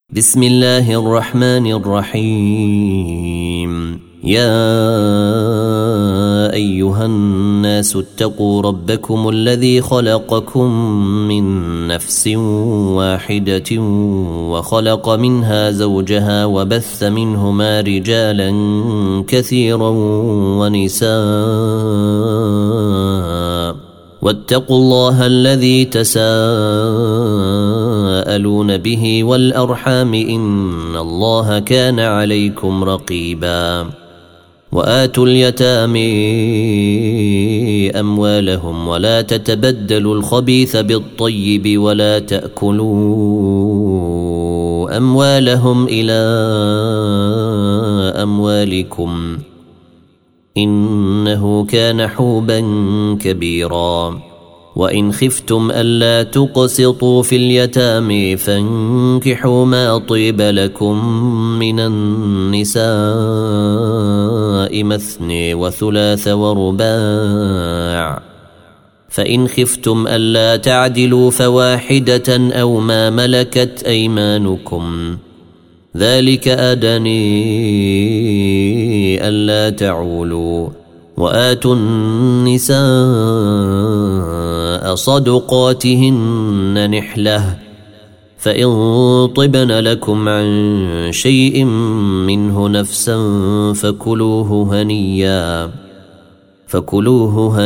بسم الله الرحمن الرحيم. يا أيها الناس اتقوا ربكم الذي خلقكم من نفس واحدة وخلق منها زوجها وبث منهما رجالا كثيرا ونساء واتقوا الله الذي تساءلون به والأرحام إن الله كان عليكم رقيبا. وآتوا اليتامى أموالهم ولا تتبدلوا الخبيث بالطيب ولا تأكلوا أموالهم إلى أموالكم إنه كان حوبا كبيرا. وإن خفتم ألا تقسطوا في اليتامى فانكحوا ما طيب لكم من النساء مثني وثلاث ورباع، فإن خفتم ألا تعدلوا فواحدة أو ما ملكت أيمانكم ذلك أدني ألا تعولوا. وآتوا النساء صدقاتهن نحلة فإن طبن لكم عن شيء منه نفسا فكلوه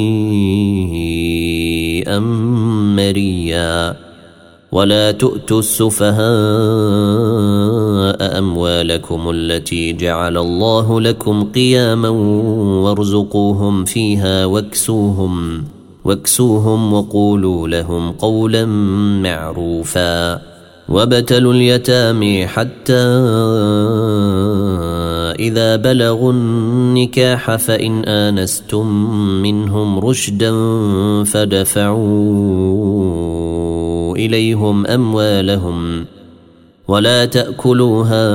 هنيئا مريا. ولا تؤتوا السفهاء أموالكم التي جعل الله لكم قياما وارزقوهم فيها واكسوهم وقولوا لهم قولا معروفا. وابتلوا اليتامى حتى إذا بلغوا النكاح فإن آنستم منهم رشدا فدفعوا إليهم أموالهم ولا تأكلوها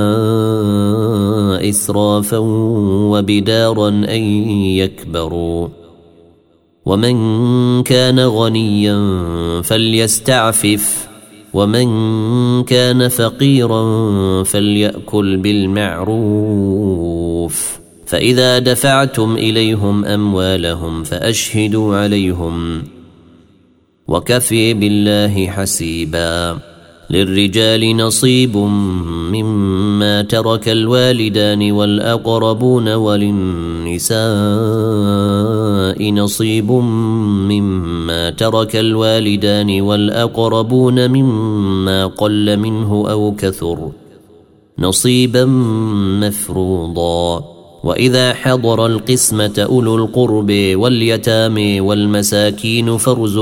إسرافا وبدارا أن يكبروا. ومن كان غنيا فليستعفف ومن كان فقيرا فليأكل بالمعروف. فإذا دفعتم إليهم أموالهم فأشهدوا عليهم وكفي بالله حسيبا. للرجال نصيب مما ترك الوالدان والأقربون وللنساء نصيب مما ترك الوالدان والأقربون مما قل منه أو كثر نصيبا مفروضا. وإذا حضر القسمة أولو القرب واليتامى والمساكين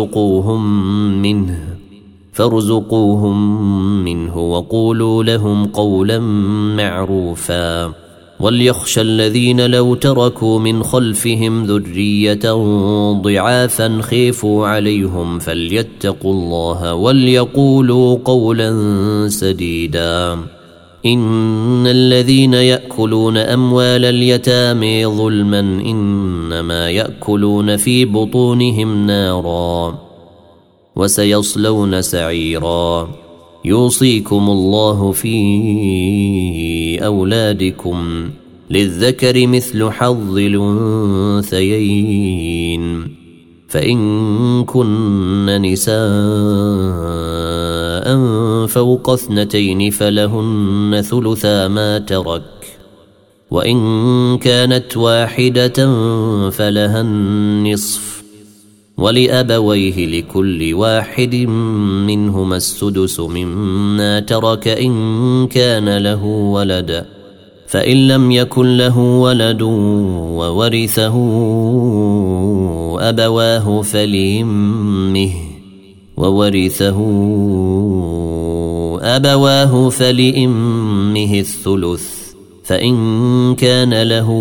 فارزقوهم منه وقولوا لهم قولا معروفا. وليخشى الذين لو تركوا من خلفهم ذرية ضعافا خيفوا عليهم فليتقوا الله وليقولوا قولا سديدا. إن الذين يأكلون أموال اليتامى ظلما إنما يأكلون في بطونهم نارا وسيصلون سعيرا. يوصيكم الله في أولادكم للذكر مثل حظ الأنثيين، فإن كن نساء فوق 2 فلهن ثلثا ما ترك، وإن كانت واحدة فلها النصف، ولأبويه لكل واحد منهما السدس مما ترك إن كان له ولد، فإن لم يكن له ولد وورثه أبواه فلأمه الثلث، فإن كان له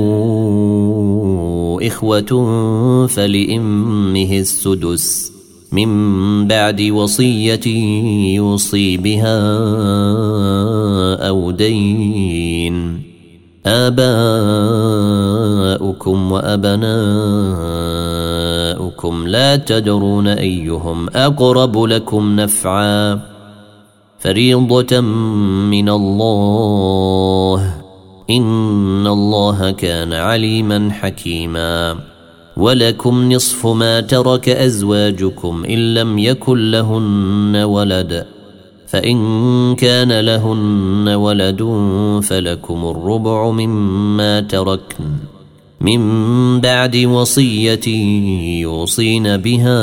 إخوة فلأمه السدس من بعد وصية يوصي بها أو دين. آباؤكم وأبناؤكم لا تدرون أيهم أقرب لكم نفعا فريضة من الله إن الله كان عليما حكيما. ولكم نصف ما ترك أزواجكم إن لم يكن لهن ولد، فإن كان لهن ولد فلكم الربع مما تركن من بعد وصية يوصين بها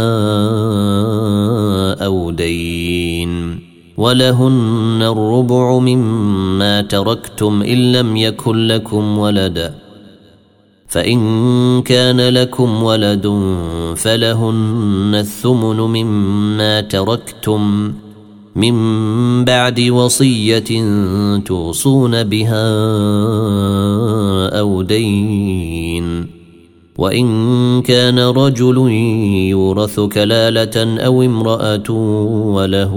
أو دين، ولهن الربع مما تركتم إن لم يكن لكم ولد، فإن كان لكم ولد فلهن الثمن مما تركتم من بعد وصية توصون بها أو دين. وإن كان رجل يورث كلالة أو امرأة وله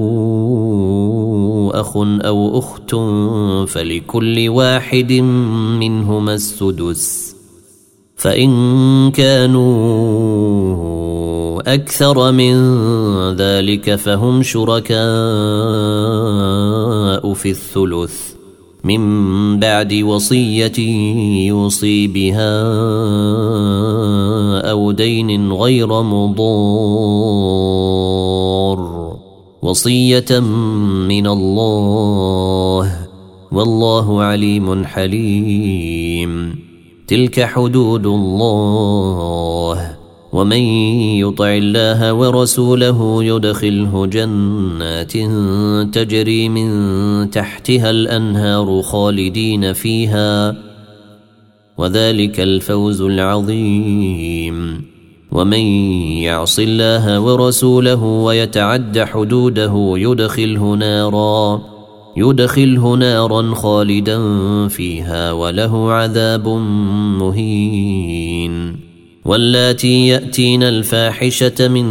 أخ أو أخت فلكل واحد منهما السدس، فإن كانوا أكثر من ذلك فهم شركاء في الثلث من بعد وصية يوصي بها أو دين غير مضار، وصية من الله والله عليم حليم. تلك حدود الله، ومن يطع الله ورسوله يدخله جنات تجري من تحتها الأنهار خالدين فيها، وذلك الفوز العظيم. ومن يعص الله ورسوله ويتعد حدوده يدخله نارا خالدا فيها وله عذاب مهين. واللاتي يأتين الفاحشة من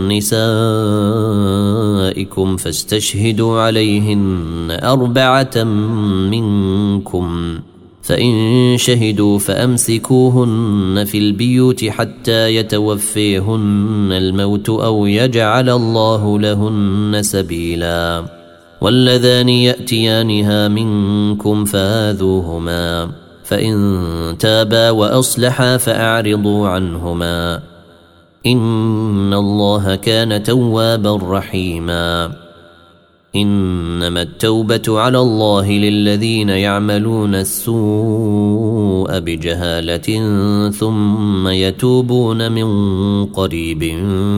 نسائكم فاستشهدوا عليهن 4 منكم، فإن شهدوا فأمسكوهن في البيوت حتى يتوفيهن الموت أو يجعل الله لهن سبيلا. واللذان يأتيانها منكم فآذوهما، فإن تابا وأصلحا فأعرضوا عنهما إن الله كان توابا رحيما. إنما التوبة على الله للذين يعملون السوء بجهالة ثم يتوبون من قريب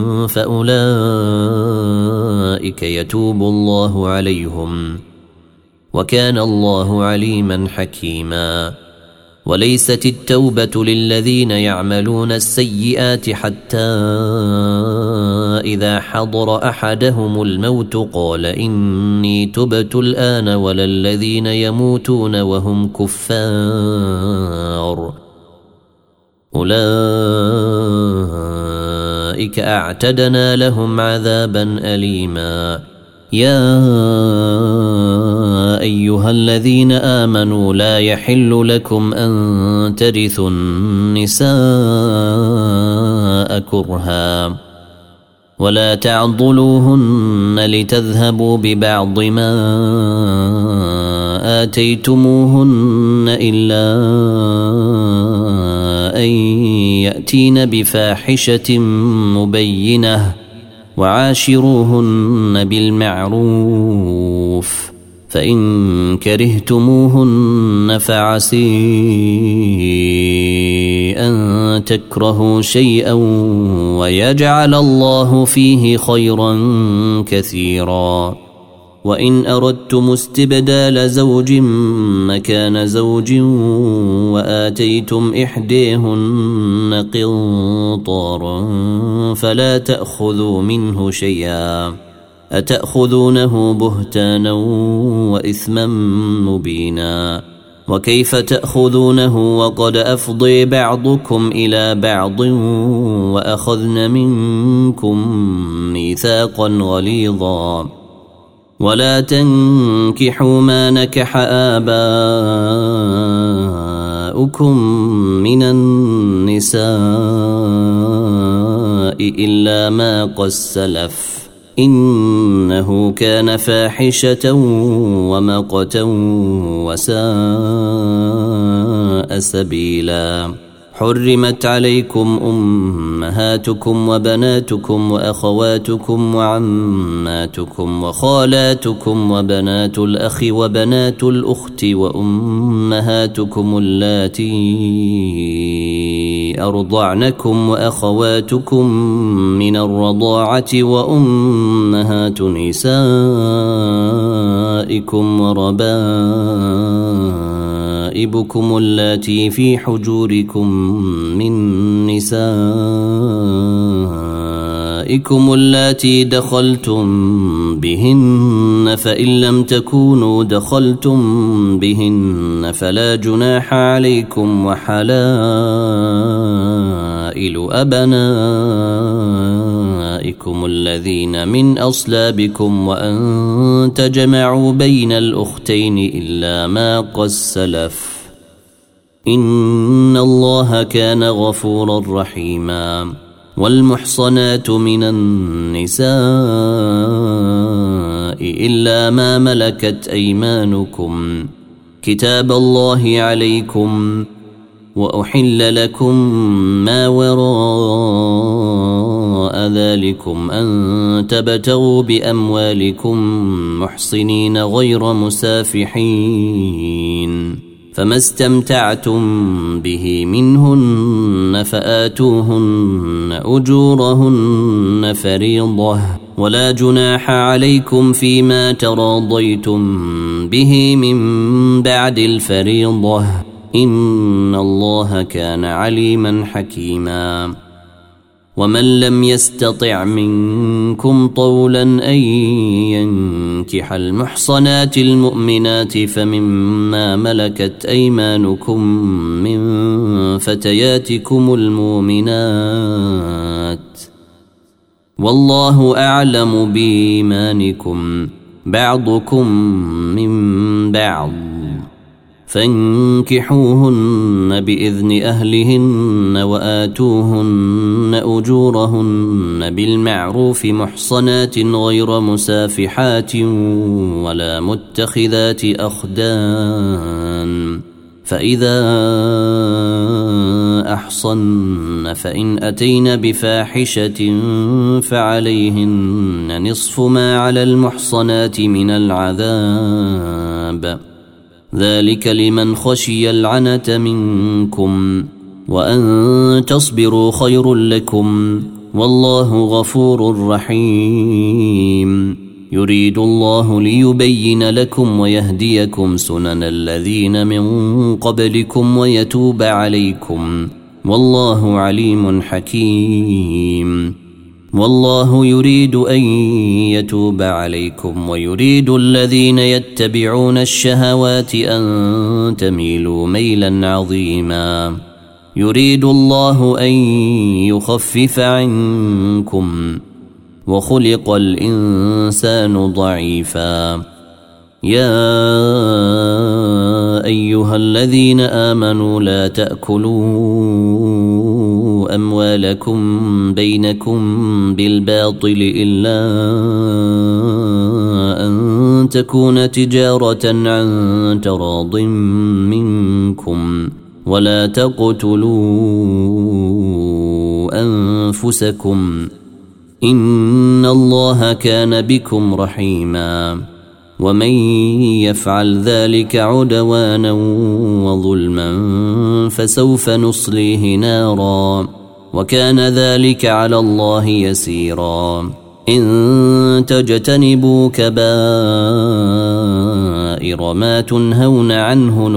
فأولئك يتوب الله عليهم وكان الله عليما حكيما. وليست التوبة للذين يعملون السيئات حتى إذا حضر أحدهم الموت قال إني تبت الآن، ولا الذين يموتون وهم كفار أولئك أعتدنا لهم عذابا أليما. يا أيها الذين آمنوا لا يحل لكم أن ترثوا النساء كرها ولا تعضلوهن لتذهبوا ببعض ما آتيتموهن إلا أن يأتين بفاحشة مبينة وعاشروهن بالمعروف، فإن كرهتموهن فعسي أن تكرهوا شيئا ويجعل الله فيه خيرا كثيرا. وإن أردتم استبدال زوج مكان زوج وآتيتم إحديهن قنطارا فلا تأخذوا منه شيئا، أتأخذونه بهتانا وإثما مبينا. وكيف تأخذونه وقد أفضي بعضكم إلى بعض وأخذن منكم ميثاقا غليظا. ولا تنكحوا ما نكح آباؤكم من النساء إلا ما قد سلف، إنه كان فاحشة ومقتا وساء سبيلا. حرمت عليكم أمهاتكم وبناتكم وأخواتكم وعماتكم وخالاتكم وبنات الأخ وبنات الأخت وأمهاتكم اللاتي أرضعنكم وأخواتكم من الرضاعة وأمهات نسائكم وربائبكم اللاتي في حجوركم من نسائكم اللاتي دخلتم بهن، فإن لم تكونوا دخلتم بهن فلا جناح عليكم، وحلائل أبنائكم الذين من أصلابكم، وأن تجمعوا بين الأختين إلا ما قد سلف، إن الله كان غفورا رحيما. والمحصنات من النساء إلا ما ملكت أيمانكم كتاب الله عليكم، وأحل لكم ما وراء ذلكم أن تبتغوا بأموالكم محصنين غير مسافحين، فما استمتعتم به منهن فآتوهن أجورهن فريضة، ولا جناح عليكم فيما تراضيتم به من بعد الفريضة، إن الله كان عليما حكيما. ومن لم يستطع منكم طولا أن ينكح المحصنات المؤمنات فمما ملكت أيمانكم من فتياتكم المؤمنات، والله أعلم بإيمانكم بعضكم من بعض، فانكحوهن بإذن أهلهن وآتوهن أجورهن بالمعروف محصنات غير مسافحات ولا متخذات أخدان، فإذا أحصن فإن أتين بفاحشة فعليهن نصف ما على المحصنات من العذاب، ذلك لمن خشي العنة منكم، وأن تصبروا خير لكم، والله غفور رحيم. يريد الله ليبين لكم ويهديكم سنن الذين من قبلكم ويتوب عليكم، والله عليم حكيم. والله يريد أن يتوب عليكم ويريد الذين يتبعون الشهوات أن تميلوا ميلا عظيما. يريد الله أن يخفف عنكم وخلق الإنسان ضعيفا. يا أيها الذين آمنوا لا تأكلوا أموالكم بينكم بالباطل إلا أن تكون تجارة عن تراض منكم، ولا تقتلوا أنفسكم إن الله كان بكم رحيما. ومن يفعل ذلك عدوانا وظلما فسوف نصليه نارا، وكان ذلك على الله يسيرا. إن تجتنبوا كبائر ما تنهون عنه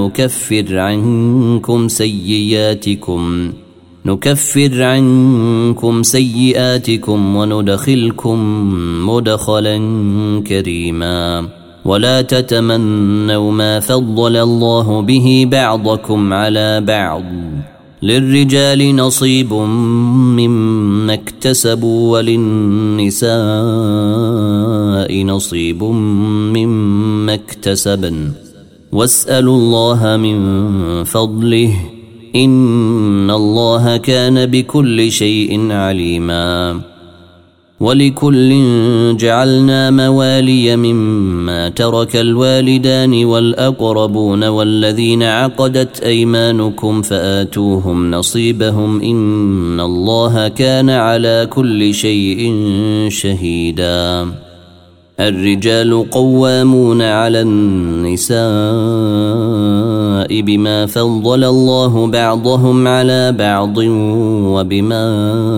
نكفر عنكم سيئاتكم وندخلكم مدخلا كريما. ولا تتمنوا ما فضل الله به بعضكم على بعض، للرجال نصيب مما اكتسبوا وللنساء نصيب مما اكتسبن، واسألوا الله من فضله إن الله كان بكل شيء عليما. ولكل جعلنا موالي مما ترك الوالدان والأقربون والذين عقدت أيمانكم فآتوهم نصيبهم إن الله كان على كل شيء شهيدا. الرجال قوامون على النساء بما فضل الله بعضهم على بعض وبما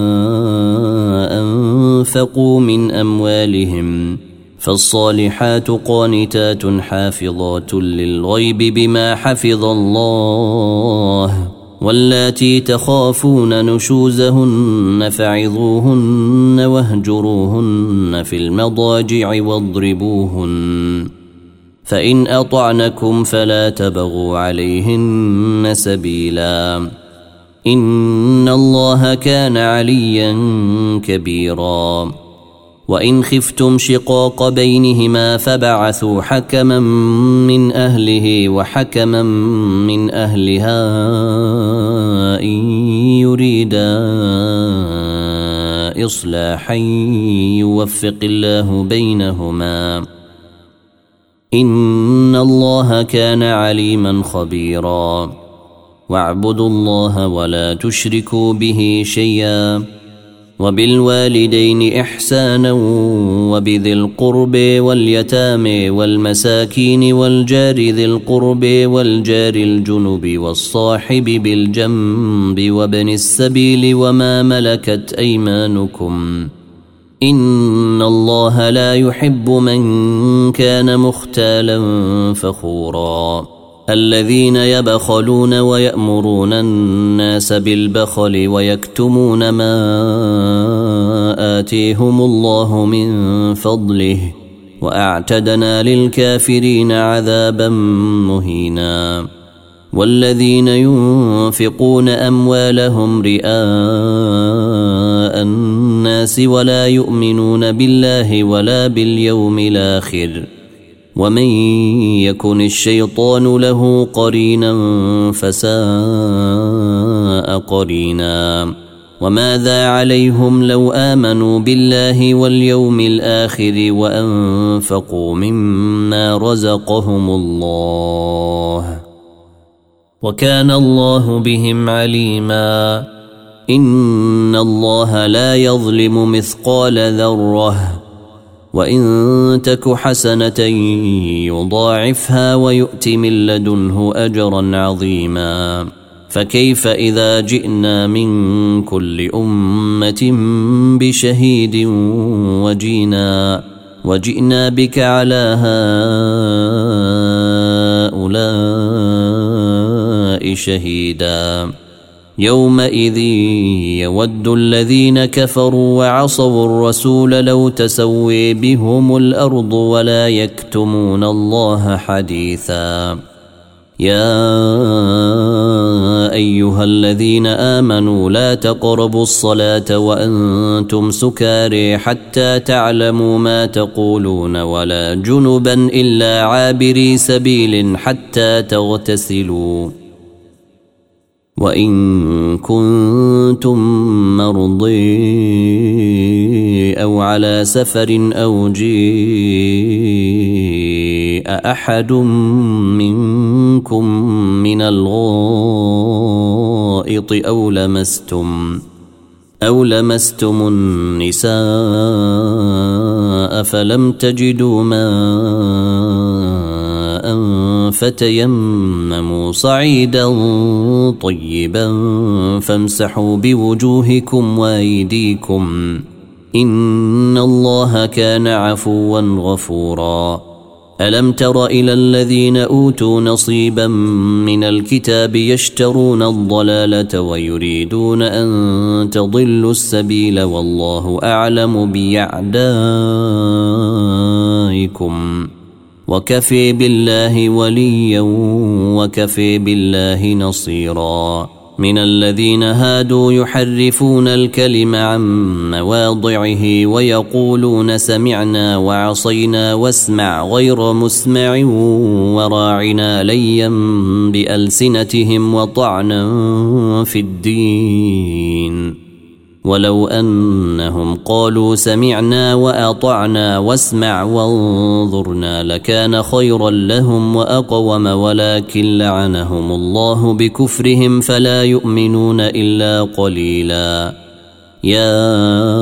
أنفقوا من أموالهم، فالصالحات قانتات حافظات للغيب بما حفظ الله، واللاتي تخافون نشوزهن فعظوهن واهجروهن في المضاجع واضربوهن، فإن أطعنكم فلا تبغوا عليهن سبيلا، إن الله كان عليا كبيرا. وإن خفتم شقاق بينهما فبعثوا حكما من أهله وحكما من أهلها إن يريدا إصلاحا يوفق الله بينهما، إن الله كان عليما خبيرا. واعبدوا الله ولا تشركوا به شيئا، وبالوالدين إحسانا وبذي القرب واليتامى والمساكين والجار ذي القرب والجار الجنب والصاحب بالجنب وابن السبيل وما ملكت أيمانكم، إن الله لا يحب من كان مختالا فخورا. الذين يبخلون ويأمرون الناس بالبخل ويكتمون ما آتيهم الله من فضله، وأعتدنا للكافرين عذابا مهينا. والذين ينفقون أموالهم رئاء الناس ولا يؤمنون بالله ولا باليوم الآخر، ومن يكن الشيطان له قرينا فساء قرينا. وماذا عليهم لو آمنوا بالله واليوم الآخر وأنفقوا مما رزقهم الله، وكان الله بهم عليما. إن الله لا يظلم مثقال ذرة، وإن تك حسنة يضاعفها ويؤت من لدنه أجرا عظيما. فكيف إذا جئنا من كل أمة بشهيد وجئنا بك على هؤلاء شهيدا. يومئذ يود الذين كفروا وعصوا الرسول لو تسوي بهم الأرض ولا يكتمون الله حديثا. يا أيها الذين آمنوا لا تقربوا الصلاة وأنتم سكارى حتى تعلموا ما تقولون ولا جنبا إلا عابري سبيل حتى تغتسلوا، وإن كنتم مرضي أو على سفر أو جاء أحد منكم من الغائط أو لمستم النساء فلم تجدوا ماء فتيمموا صعيدا طيبا فامسحوا بوجوهكم وأيديكم، إن الله كان عفوا غفورا. ألم تر إلى الذين أوتوا نصيبا من الكتاب يشترون الضلالة ويريدون أن تضلوا السبيل والله أعلم بأعدائكم، وكفي بالله وليا وكفي بالله نصيرا. من الذين هادوا يحرفون الكلم عن مواضعه ويقولون سمعنا وعصينا واسمع غير مسمع وراعنا ليا بألسنتهم وطعنا في الدين، ولو أنهم قالوا سمعنا وأطعنا واسمع وانظرنا لكان خيرا لهم وأقوم، ولكن لعنهم الله بكفرهم فلا يؤمنون إلا قليلا. يا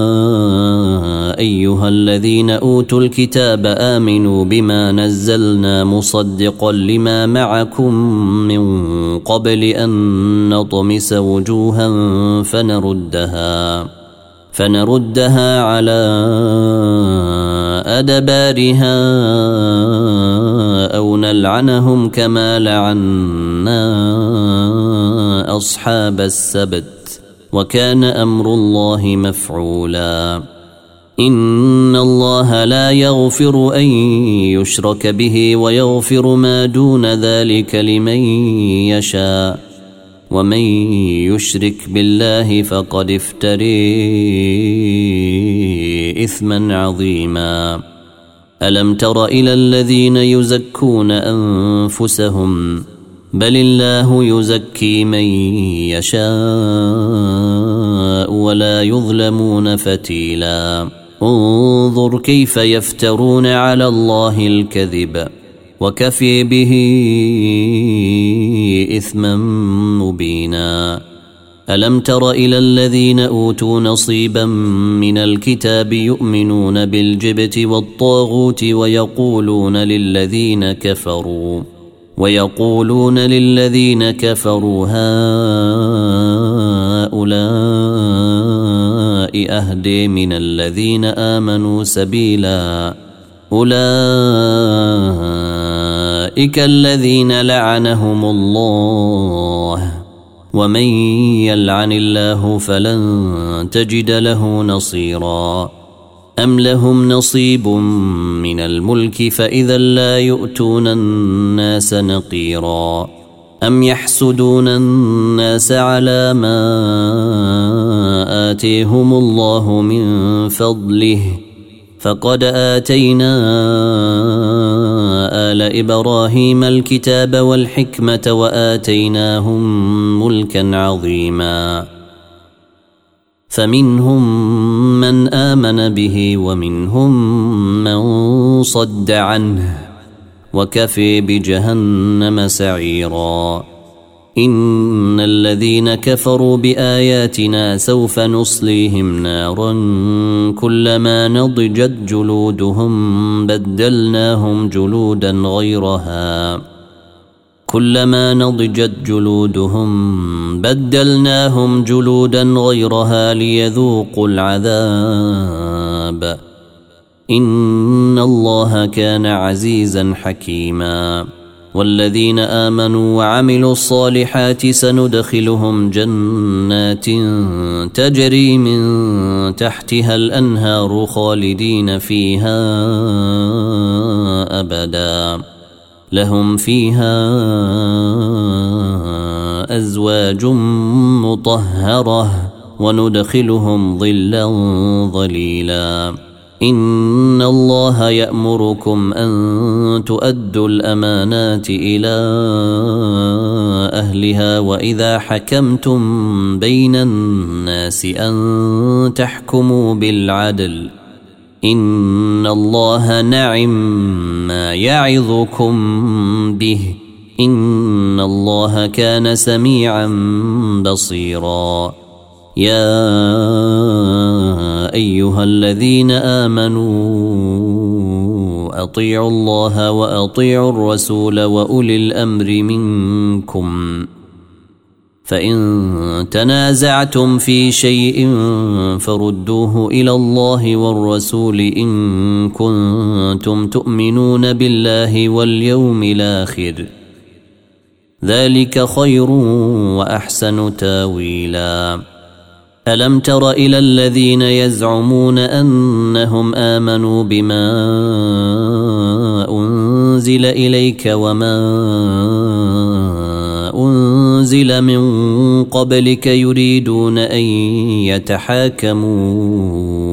أيها الذين أوتوا الكتاب آمنوا بما نزلنا مصدقا لما معكم من قبل أن نطمس وجوها فنردها على أدبارها أو نلعنهم كما لعنا أصحاب السبت، وكان أمر الله مفعولا. إن الله لا يغفر أن يشرك به ويغفر ما دون ذلك لمن يشاء، ومن يشرك بالله فقد افتري إثما عظيما. ألم تر إلى الذين يزكون أنفسهم بل الله يزكي من يشاء ولا يظلمون فتيلا. انظر كيف يفترون على الله الكذب وكفي به إثما مبينا. ألم تر إلى الذين أوتوا نصيبا من الكتاب يؤمنون بالجبت والطاغوت ويقولون للذين كفروا هؤلاء أهدي من الذين آمنوا سبيلا. أولئك الذين لعنهم الله، ومن يلعن الله فلن تجد له نصيرا. أم لهم نصيب من الملك فإذا لا يؤتون الناس نقيرا. أم يحسدون الناس على ما آتيهم الله من فضله، فقد آتينا آل إبراهيم الكتاب والحكمة وآتيناهم ملكا عظيما. فمنهم من آمن به ومنهم من صد عنه، وكفي بجهنم سعيرا. إن الذين كفروا بآياتنا سوف نصليهم نارا كلما نضجت جلودهم بدلناهم جلودا غيرها ليذوقوا العذاب. إن الله كان عزيزا حكيما. والذين آمنوا وعملوا الصالحات سندخلهم جنات تجري من تحتها الأنهار خالدين فيها أبدا، لهم فيها أزواج مطهرة وندخلهم ظلا ظليلا. إن الله يأمركم أن تؤدوا الأمانات إلى أهلها وإذا حكمتم بين الناس أن تحكموا بالعدل. إن الله نعم ما يعظكم به، إن الله كان سميعا بصيرا. يا أيها الذين آمنوا أطيعوا الله وأطيعوا الرسول وأولي الأمر منكم، فإن تنازعتم في شيء فردوه إلى الله والرسول إن كنتم تؤمنون بالله واليوم الآخر، ذلك خير وأحسن تاويلا. ألم تر إلى الذين يزعمون أنهم آمنوا بما أنزل إليك وما أنزل من قبلك يريدون أن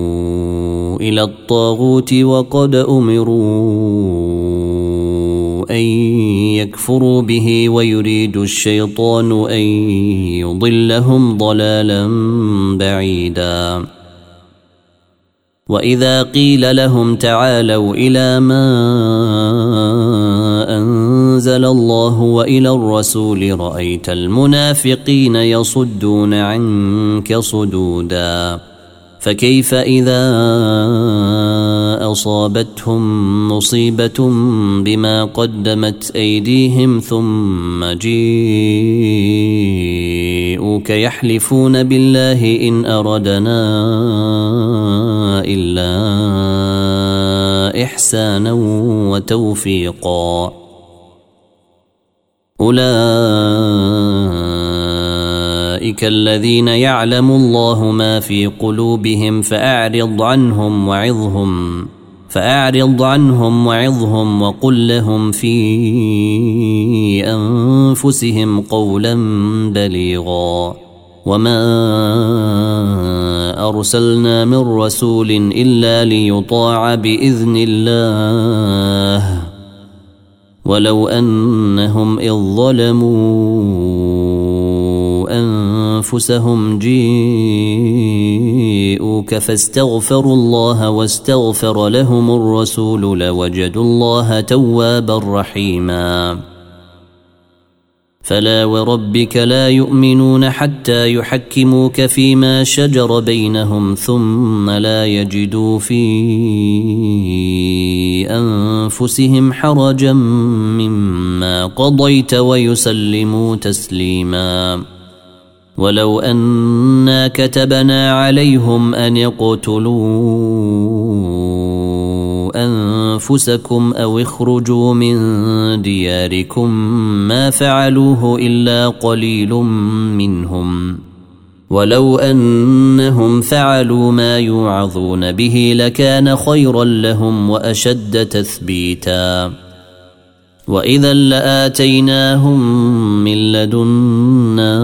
يتحاكموا إلى الطاغوت وقد أمروا أن أن يكفروا به ويريد الشيطان أن يضلهم ضلالا بعيدا. وإذا قيل لهم تعالوا إلى ما أنزل الله وإلى الرسول رأيت المنافقين يصدون عنك صدودا. فكيف إذا أصابتهم مصيبة بما قدمت أيديهم ثم جيءوك يحلفون بالله إن أردنا إلا إحسانا وتوفيقا. أولئك الذين يعلم الله ما في قلوبهم فأعرض عنهم وعظهم وقل لهم في أنفسهم قولا بليغا. وما أرسلنا من رسول إلا ليطاع بإذن الله ولو أنهم إذ ظلموا أنفسهم جيءوك فاستغفروا الله واستغفر لهم الرسول لوجدوا الله توابا رحيما. فلا وربك لا يؤمنون حتى يحكموك فيما شجر بينهم ثم لا يجدوا في أنفسهم حرجا مما قضيت ويسلموا تسليما. ولو أنا كتبنا عليهم أن يقتلوا أنفسكم أو اخرجوا من دياركم ما فعلوه إلا قليل منهم ولو أنهم فعلوا ما يوعظون به لكان خيرا لهم وأشد تثبيتا. وإذا لآتيناهم من لدنا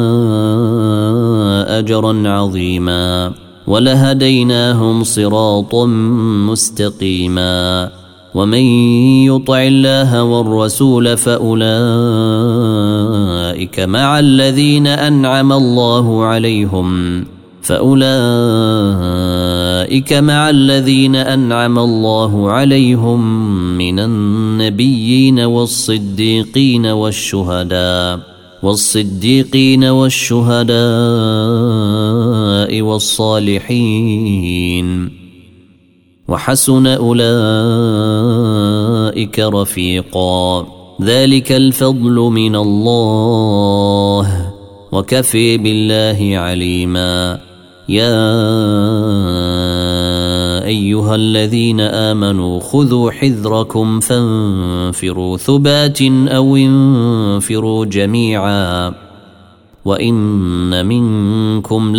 أجرا عظيما ولهديناهم صراطا مستقيما. ومن يطع الله والرسول فأولئك مع الذين أنعم الله عليهم من النبيين والصديقين والشهداء والصالحين وحسن أولئك رفيقا. ذلك الفضل من الله وكفي بالله عليما. يا أيها الذين آمنوا خذوا حذركم فانفروا ثبات أو انفروا جميعا. وإن منكم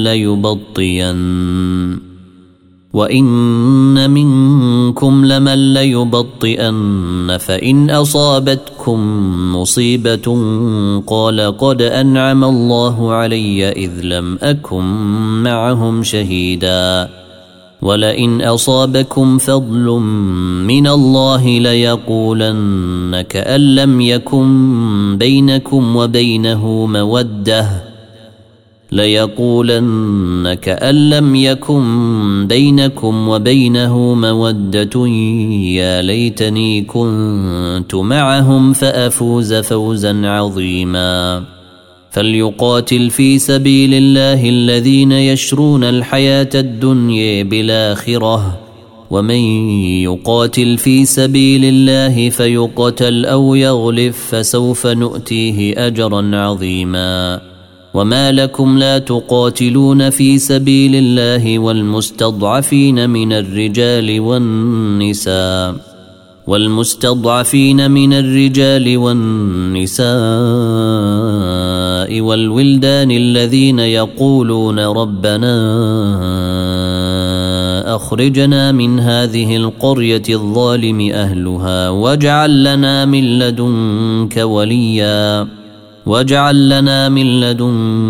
لمن ليبطئن فإن أصابتكم مصيبة قال قد أنعم الله علي إذ لم أكن معهم شهيدا. ولئن أصابكم فضل من الله ليقولن كأن لم يكن بينكم وبينه مودة يا ليتني كنت معهم فأفوز فوزا عظيما. فليقاتل في سبيل الله الذين يشرون الحياة الدنيا بالآخرة ومن يقاتل في سبيل الله فيقتل أو يغلب فسوف نؤتيه أجرا عظيما. وما لكم لا تقاتلون في سبيل الله والمستضعفين من الرجال والنساء والولدان الذين يقولون ربنا أخرجنا من هذه القرية الظالم أهلها واجعل لنا من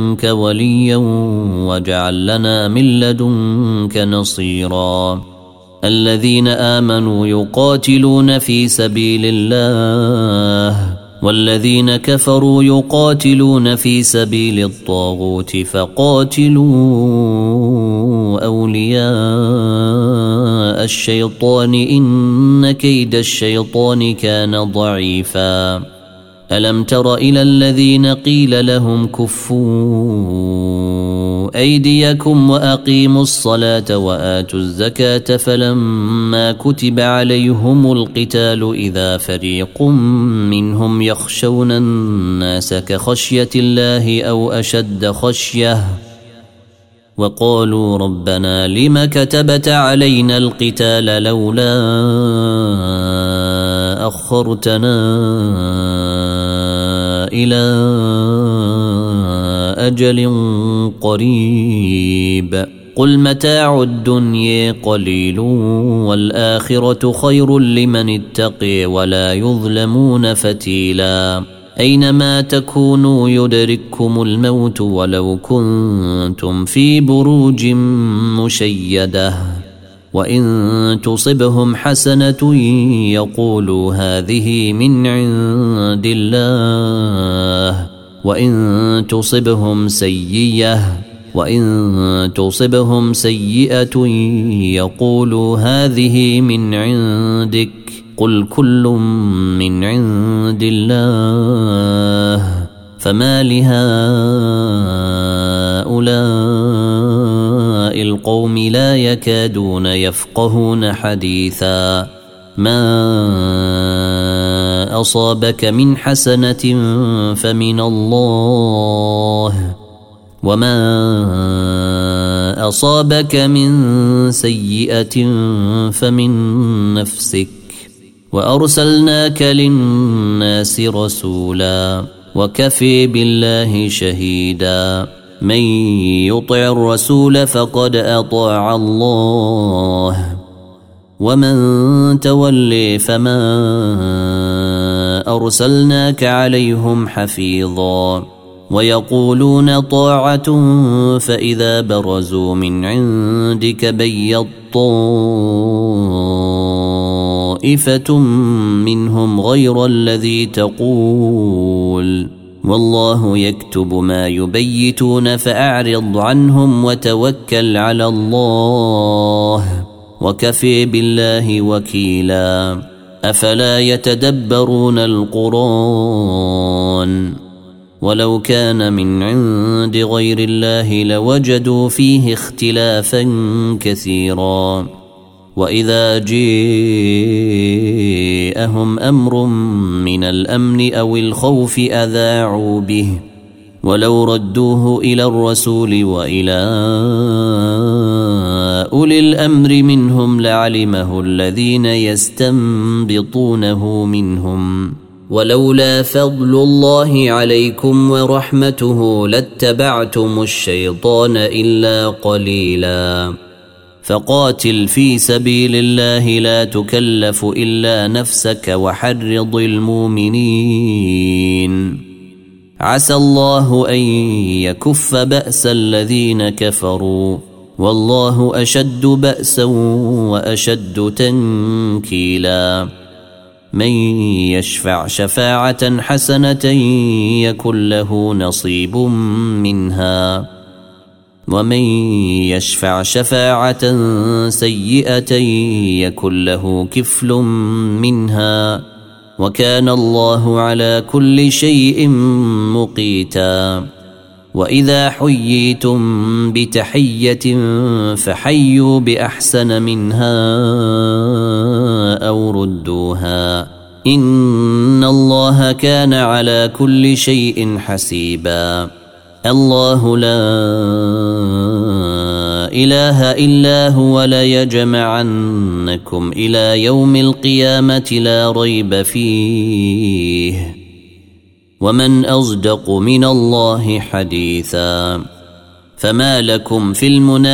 لدنك وليا واجعل لنا من لدنك نصيرا. الذين آمنوا يقاتلون في سبيل الله والذين كفروا يقاتلون في سبيل الطاغوت فقاتلوا أولياء الشيطان إن كيد الشيطان كان ضعيفا ألم تر إلى الذين قيل لهم كفوا أيديكم وأقيموا الصلاة وآتوا الزكاة فلما كتب عليهم القتال إذا فريق منهم يخشون الناس كخشية الله أو أشد خشية وقالوا ربنا لم كتبت علينا القتال لولا أخرتنا إلى أجل قريب قل متاع الدنيا قليل والآخرة خير لمن اتقي ولا يظلمون فتيلا أينما تكونوا يدرككم الموت ولو كنتم في بروج مشيدة وإن تصبهم حسنة يقولوا هذه من عند الله وإن تصبهم سيئة يقولوا هذه من عندك قل كل من عند الله فما لهؤلاء القوم لا يكادون يفقهون حديثا ما أصابك من حسنة فمن الله وما أصابك من سيئة فمن نفسك وأرسلناك للناس رسولا وكفي بالله شهيدا من يطع الرسول فقد أطاع الله ومن تولي فما أرسلناك عليهم حفيظا ويقولون طاعة فإذا برزوا من عندك بيض طائفة منهم غير الذي تقول والله يكتب ما يبيتون فأعرض عنهم وتوكل على الله وكفي بالله وكيلا أفلا يتدبرون القرآن ولو كان من عند غير الله لوجدوا فيه اختلافا كثيرا وإذا جاءهم أمر من الأمن أو الخوف أذاعوا به ولو ردوه إلى الرسول وإلى أولي الأمر منهم لعلمه الذين يستنبطونه منهم ولولا فضل الله عليكم ورحمته لاتبعتم الشيطان إلا قليلا فقاتل في سبيل الله لا تكلف إلا نفسك وحرض المؤمنين عسى الله أن يكف بأس الذين كفروا والله أشد بأسا وأشد تنكيلا من يشفع شفاعة حسنة يكن له نصيب منها ومن يشفع شفاعة سيئة يكن له كفل منها وكان الله على كل شيء مقيتا وإذا حييتم بتحية فحيوا بأحسن منها أو ردوها إن الله كان على كل شيء حسيبا الله لا إله إلا هو ليجمعنكم إلى يوم القيامة لا ريب فيه ومن أصدق من الله حديثا فما لكم في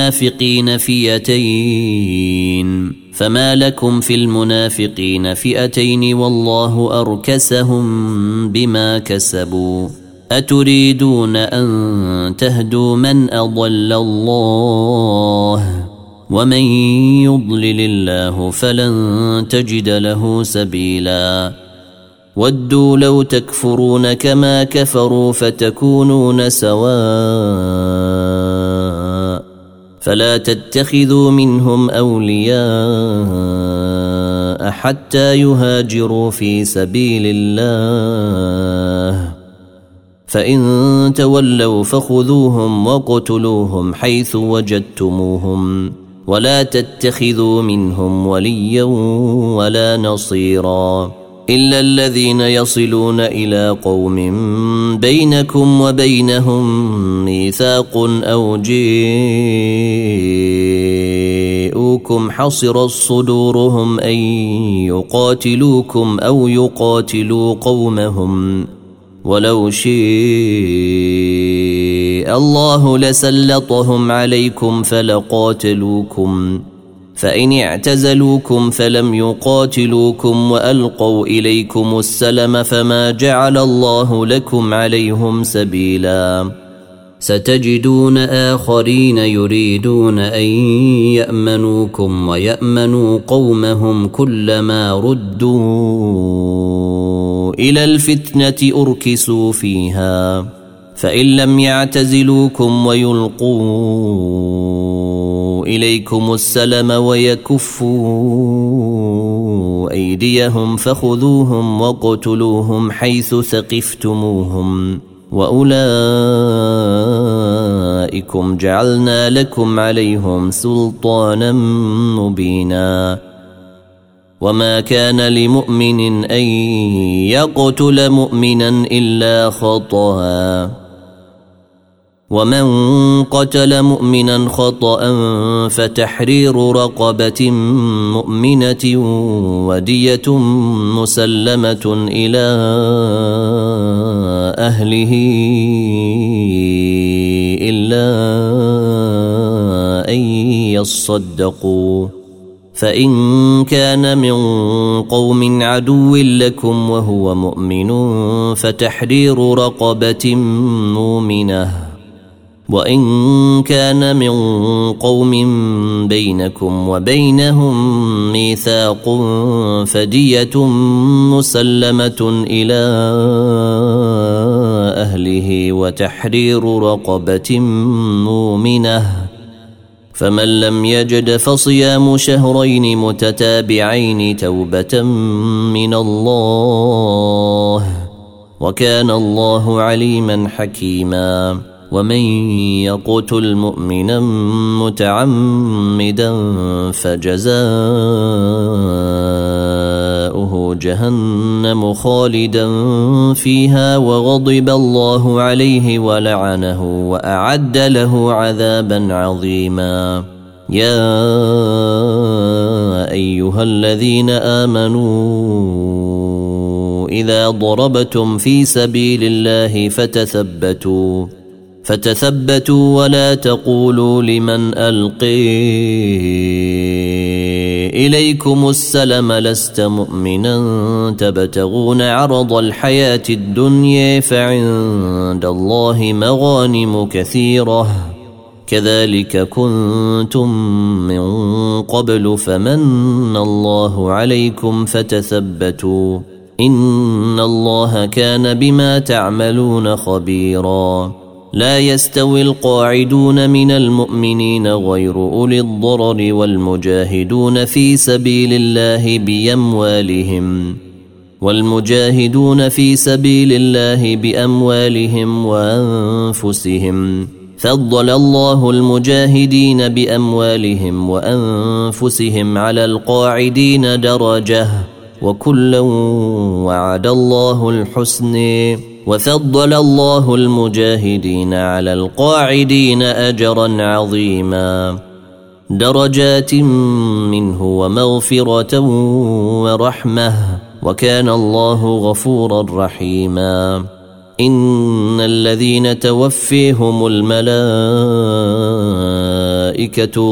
المنافقين فئتين والله أركسهم بما كسبوا أتريدون أن تهدوا من أضل الله ومن يضلل الله فلن تجد له سبيلا ودوا لو تكفرون كما كفروا فتكونون سواء فلا تتخذوا منهم أولياء حتى يهاجروا في سبيل الله فإن تولوا فخذوهم وقتلوهم حيث وجدتموهم ولا تتخذوا منهم وليا ولا نصيرا إلا الذين يصلون إلى قوم بينكم وبينهم ميثاق أو جاءوكم حصرت صدورهم أن يقاتلوكم أو يقاتلوا قومهم ولو شاء الله لسلطهم عليكم فلقاتلوكم فإن اعتزلوكم فلم يقاتلوكم وألقوا إليكم السلم فما جعل الله لكم عليهم سبيلا ستجدون آخرين يريدون أن يأمنوكم ويأمنوا قومهم كلما ردوا إلى الفتنة أركسوا فيها فإن لم يعتزلوكم ويلقوا إليكم السلم ويكفوا أيديهم فخذوهم وقتلوهم حيث ثقفتموهم وأولئكم جعلنا لكم عليهم سلطانا مبينا وما كان لمؤمن أن يقتل مؤمنا إلا خطأ ومن قتل مؤمنا خطأ فتحرير رقبة مؤمنة ودية مسلمة إلى أهله إلا أن يصدقوا فإن كان من قوم عدو لكم وهو مؤمن فتحرير رقبة مؤمنة وإن كان من قوم بينكم وبينهم ميثاق فدية مسلمة إلى أهله وتحرير رقبة مؤمنة فمن لم يجد فصيام شهرين متتابعين توبة من الله وكان الله عليما حكيما ومن يقتل مؤمنا متعمدا فجزاؤه جهنم خالدا فيها وغضب الله عليه ولعنه وأعد له عذابا عظيما يا أيها الذين آمنوا إذا ضربتم في سبيل الله فتثبتوا ولا تقولوا لمن ألقي إليكم السلم لست مؤمنا تبتغون عرض الحياة الدنيا فعند الله مغانم كثيرة كذلك كنتم من قبل فمن الله عليكم فتثبتوا إن الله كان بما تعملون خبيرا لا يستوي القاعدون من المؤمنين غير أولي الضرر والمجاهدون في سبيل الله بأموالهم وأنفسهم فضل الله المجاهدين بأموالهم وأنفسهم على القاعدين درجة وكلا وعد الله الحسن وفضل الله المجاهدين على القاعدين أجرا عظيما درجات منه ومغفرة ورحمة وكان الله غفورا رحيما إن الذين توفيهم الملائكة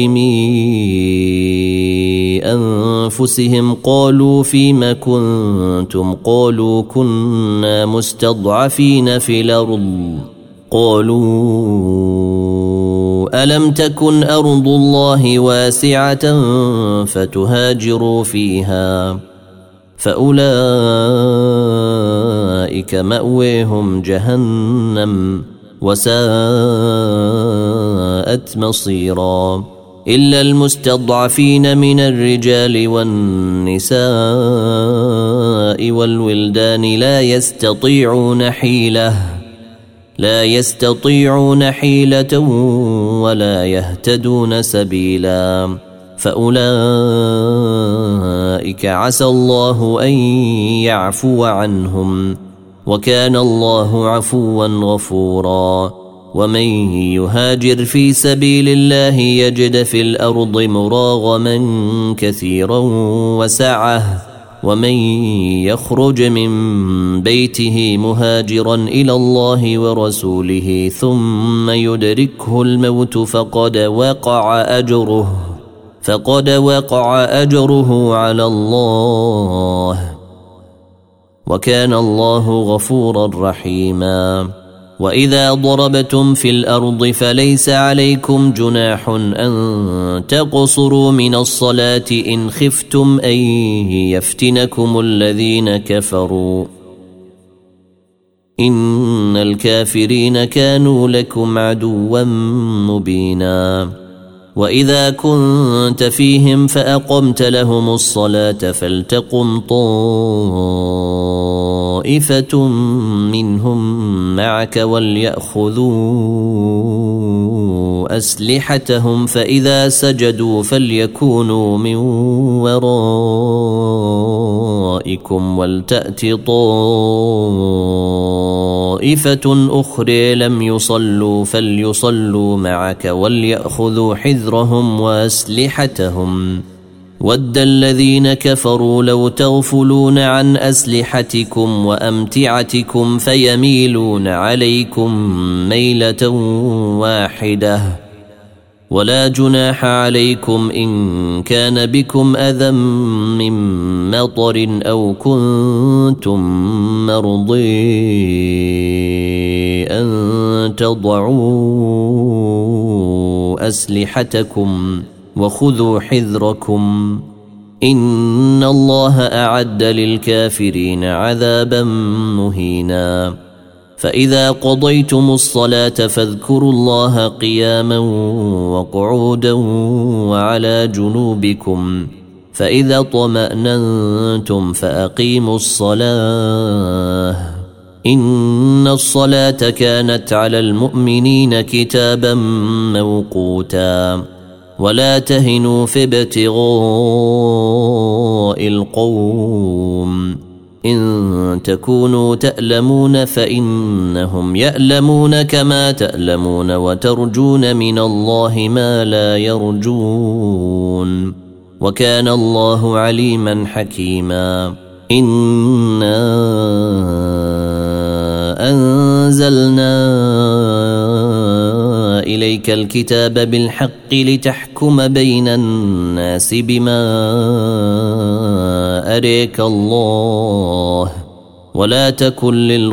ظالمي أنفسهم قالوا فيما كنتم قالوا كنا مستضعفين في الأرض قالوا ألم تكن أرض الله واسعة فتهاجروا فيها فأولئك مأويهم جهنم وساءت مصيرا إلا المستضعفين من الرجال والنساء والولدان لا يستطيعون حيلة ولا يهتدون سبيلا فأولئك عسى الله أن يعفو عنهم وكان الله عفوا غفورا ومن يهاجر في سبيل الله يجد في الأرض مراغما كثيرا وسعة ومن يخرج من بيته مهاجرا إلى الله ورسوله ثم يدركه الموت فقد وقع أجره على الله وكان الله غفورا رحيما وإذا ضربتم في الأرض فليس عليكم جناح أن تقصروا من الصلاة إن خفتم أن يفتنكم الذين كفروا إن الكافرين كانوا لكم عدوا مبينا وإذا كنت فيهم فأقمت لهم الصلاة فلتقم طائفة منهم معك وليأخذوا أسلحتهم فإذا سجدوا فليكونوا من ورائكم ولتأت طائفة أخرى لم يصلوا فليصلوا معك وليأخذوا حذرهم وأسلحتهم ود الذين كفروا لو تغفلون عن أسلحتكم وأمتعتكم فيميلون عليكم ميلة واحدة ولا جناح عليكم إن كان بكم أذى من مطر أو كنتم مرضي أن تضعوا أسلحتكم وخذوا حذركم إن الله أعد للكافرين عذابا مهينا فإذا قضيتم الصلاة فاذكروا الله قياما وقعودا وعلى جنوبكم فإذا طمأننتم فأقيموا الصلاة إن الصلاة كانت على المؤمنين كتابا موقوتا ولا تهنوا في ابتغاء القوم إن تكونوا تألمون فإنهم يألمون كما تألمون وترجون من الله ما لا يرجون وكان الله عليما حكيما إنا أنزلنا إليك الكتاب بالحق لتحكم بين الناس بما أريك الله ولا تكن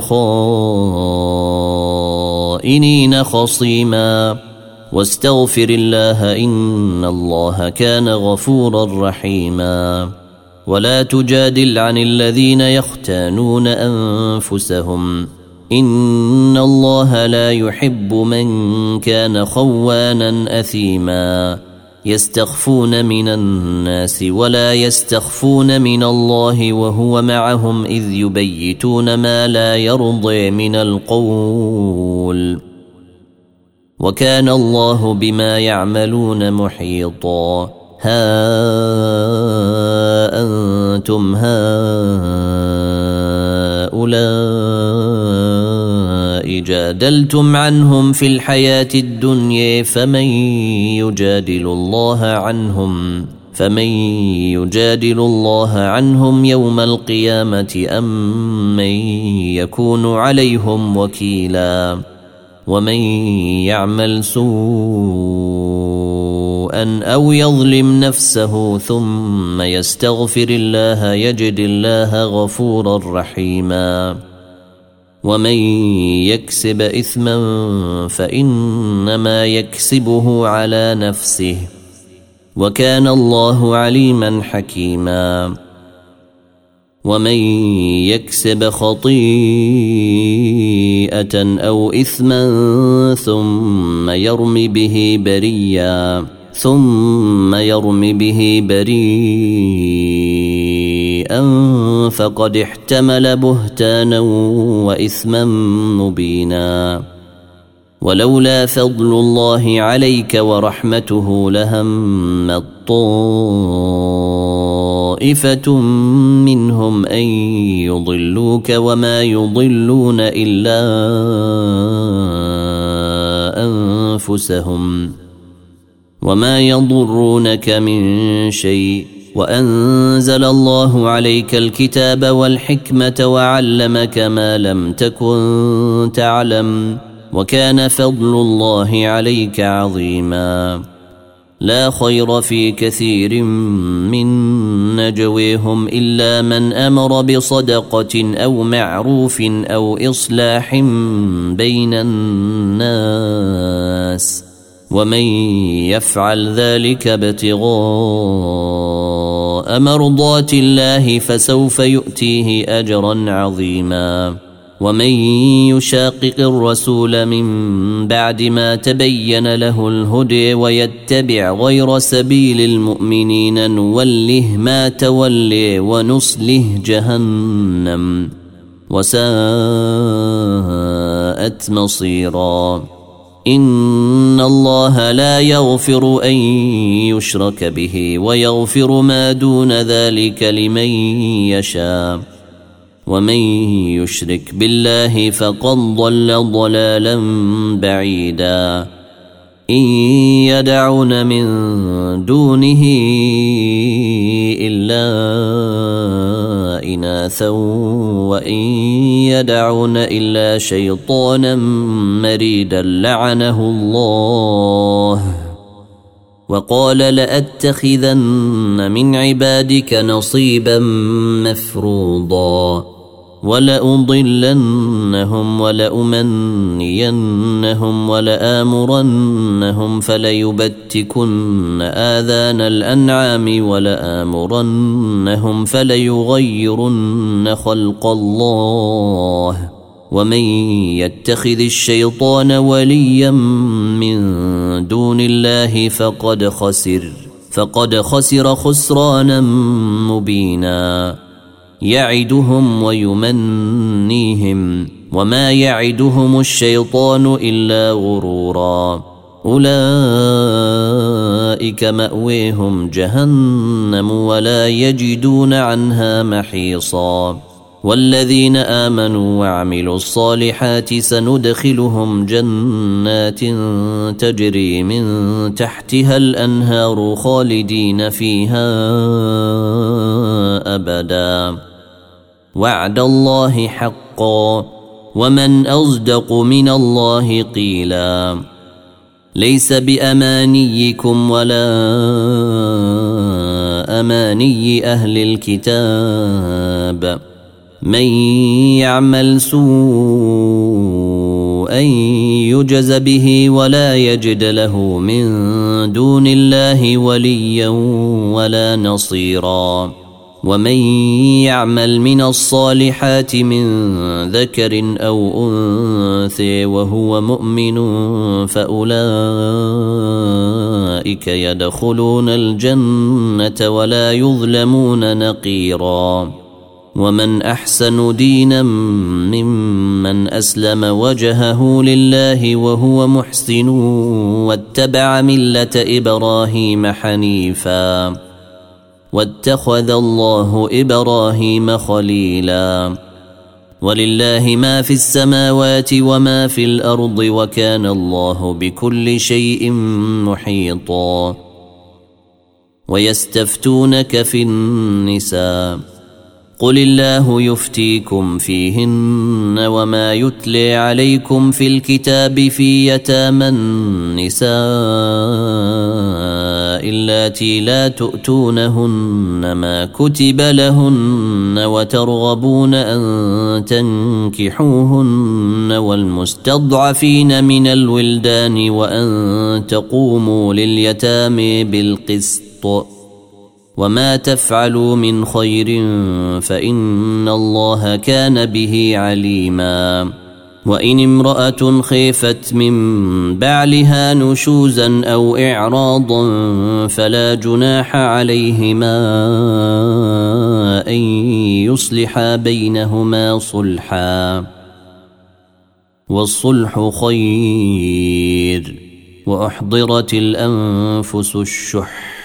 للخائنين خصيما واستغفر الله إن الله كان غفورا رحيما ولا تجادل عن الذين يختانون أنفسهم إن الله لا يحب من كان خوانا أثيما يستخفون من الناس ولا يستخفون من الله وهو معهم إذ يبيتون ما لا يرضي من القول وكان الله بما يعملون محيطا ها أنتم هؤلاء جادلتم عنهم في الحياة الدنيا فمن يجادل الله عنهم يوم القيامة أم من يكون عليهم وكيلا ومن يعمل سوءا أو يظلم نفسه ثم يستغفر الله يجد الله غفورا رحيما ومن يكسب إثما فإنما يكسبه على نفسه وكان الله عليما حكيما ومن يكسب خطيئة أو إثما ثم يرم به بريئا فقد احتمل بهتانا وإثما مبينا ولولا فضل الله عليك ورحمته لهمت طائفة منهم أن يضلوك وما يضلون إلا أنفسهم وما يضرونك من شيء وأنزل الله عليك الكتاب والحكمة وعلمك ما لم تكن تعلم وكان فضل الله عليك عظيما لا خير في كثير من نجويهم إلا من أمر بصدقة أو معروف أو إصلاح بين الناس ومن يفعل ذلك ابتغاء مرضات الله فسوف يؤتيه أجرا عظيما ومن يشاقق الرسول من بعد ما تبين له الهدى ويتبع غير سبيل المؤمنين نوله ما تولي ونصله جهنم وساءت مصيرا إن الله لا يغفر أن يشرك به ويغفر ما دون ذلك لمن يشاء ومن يشرك بالله فقد ضل ضلالا بعيدا إن يدعون من دونه إلا إناثا وإن يدعون إلا شيطانا مريدا لعنه الله وقال لأتخذن من عبادك نصيبا مفروضا ولأضلنهم ولأمنينهم ولآمرنهم فليبتكن آذان الأنعام ولآمرنهم فليغيرن خلق الله ومن يتخذ الشيطان وليا من دون الله فقد خسر خسرانا مبينا يعدهم ويمنيهم وما يعدهم الشيطان إلا غرورا أولئك مأويهم جهنم ولا يجدون عنها محيصا والذين آمنوا وعملوا الصالحات سندخلهم جنات تجري من تحتها الأنهار خالدين فيها أبدا وعد الله حقا ومن أصدق من الله قيلا ليس بأمانيكم ولا أماني أهل الكتاب من يعمل سوءا يجز به ولا يجد له من دون الله وليا ولا نصيرا ومن يعمل من الصالحات من ذكر أو أنثى وهو مؤمن فأولئك يدخلون الجنة ولا يظلمون نقيرا ومن أحسن دينا ممن أسلم وجهه لله وهو محسن واتبع ملة إبراهيم حنيفا واتخذ الله إبراهيم خليلا ولله ما في السماوات وما في الأرض وكان الله بكل شيء محيطا ويستفتونك في النساء قل الله يفتيكم فيهن وما يتلي عليكم في الكتاب في يتامى النساء اللاتي لا تؤتونهن ما كتب لهن وترغبون أن تنكحوهن والمستضعفين من الولدان وأن تقوموا لليتامى بالقسط وما تفعلوا من خير فإن الله كان به عليما وإن امرأة خيفت من بعلها نشوزا أو إعراضا فلا جناح عليهما أن يصلحا بينهما صلحا والصلح خير وأحضرت الأنفس الشح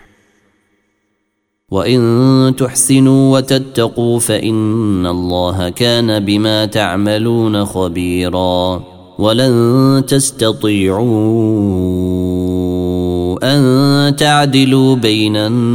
وإن تحسنوا وتتقوا فإن الله كان بما تعملون خبيرا ولن تستطيعوا أن تعدلوا بين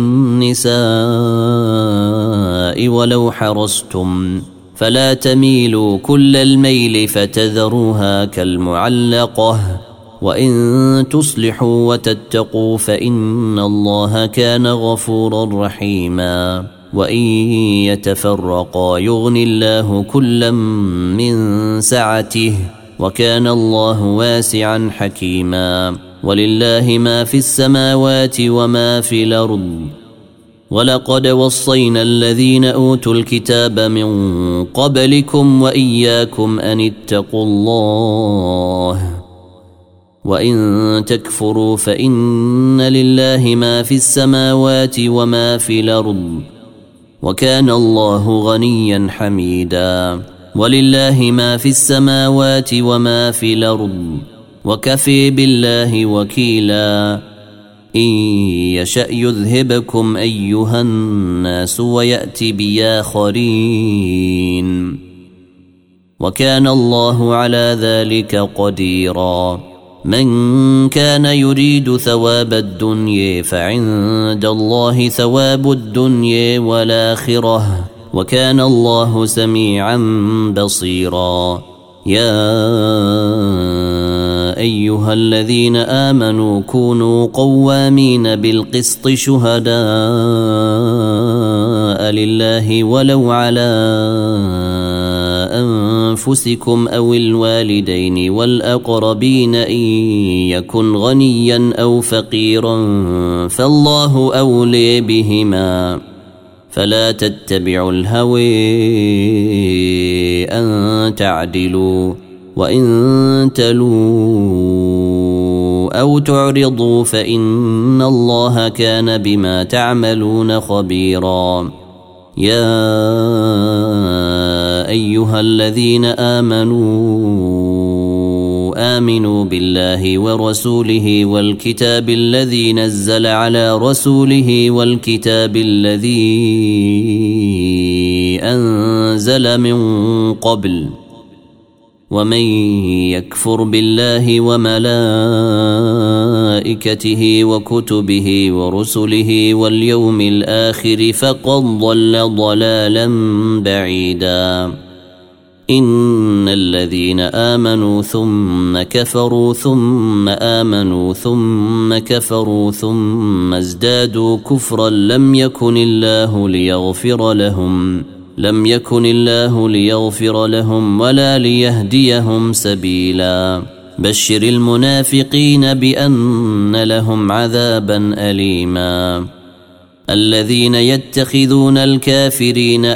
النساء ولو حرصتم فلا تميلوا كل الميل فتذروها كالمعلقة وإن تصلحوا وتتقوا فإن الله كان غفورا رحيما وإن يتفرقا يغني الله كلا من سعته وكان الله واسعا حكيما ولله ما في السماوات وما في الأرض ولقد وصينا الذين أوتوا الكتاب من قبلكم وإياكم أن اتقوا الله وإن تكفروا فإن لله ما في السماوات وما في الأرض وكان الله غنيا حميدا ولله ما في السماوات وما في الأرض وكفي بالله وكيلا إن يشأ يذهبكم أيها الناس ويأتي بآخرين وكان الله على ذلك قديرا من كان يريد ثواب الدنيا فعند الله ثواب الدنيا والآخرة وكان الله سميعا بصيرا يا أيها الذين آمنوا كونوا قوامين بالقسط شهداء لله ولو على أنفسكم أو الوالدين والأقربين إن يكن غنيا أو فقيرا فالله أولي بهما فلا تتبعوا الهوى أن تعدلوا وإن تلوا أو تعرضوا فإن الله كان بما تعملون خبيرا يا أيها الذين آمنوا بالله ورسوله والكتاب الذي نزل على رسوله والكتاب الذي أنزل من قبل ومن يكفر بالله وملائكته وكتبه ورسله واليوم الآخر فقد ضل ضلالا بعيدا إن الذين آمنوا ثم كفروا ثم آمنوا ثم كفروا ثم ازدادوا كفرا لم يكن الله ليغفر لهم ولا ليهديهم سبيلا بشر المنافقين بأن لهم عذابا أليما الذين يتخذون الكافرين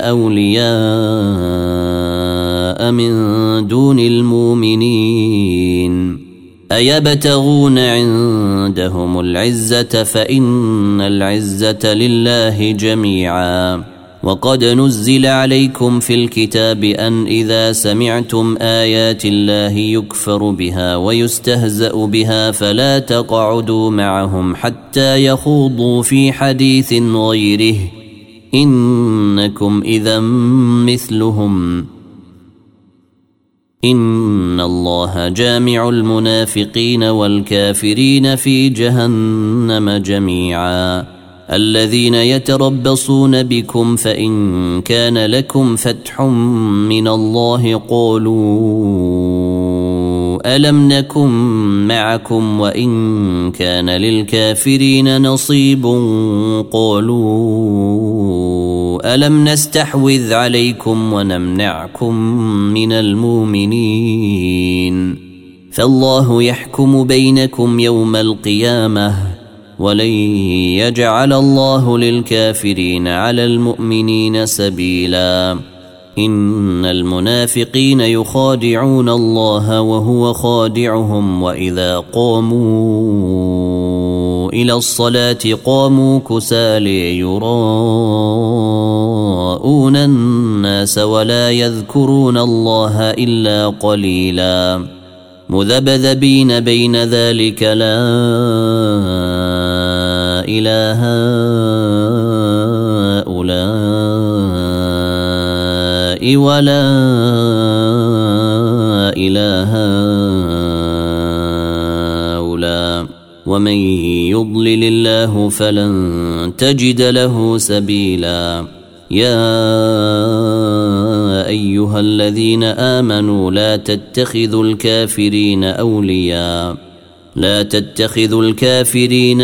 أولياء من دون المؤمنين أيبتغون عندهم العزة فإن العزة لله جميعا وقد نزل عليكم في الكتاب أن إذا سمعتم آيات الله يكفر بها ويستهزأ بها فلا تقعدوا معهم حتى يخوضوا في حديث غيره إنكم إذا مثلهم إن الله جامع المنافقين والكافرين في جهنم جميعا الذين يتربصون بكم فإن كان لكم فتح من الله قالوا ألم نكن معكم وإن كان للكافرين نصيب قالوا ألم نستحوذ عليكم ونمنعكم من المؤمنين فالله يحكم بينكم يوم القيامة ولن يجعل الله للكافرين على المؤمنين سبيلا إن المنافقين يخادعون الله وهو خادعهم وإذا قاموا إلى الصلاة قاموا كسالى يراءون الناس ولا يذكرون الله إلا قليلا مذبذبين بين ذلك لا إله هؤلاء ولا إله هؤلاء ومن يضلل الله فلن تجد له سبيلا يا أيها الذين آمنوا لا تتخذوا الكافرين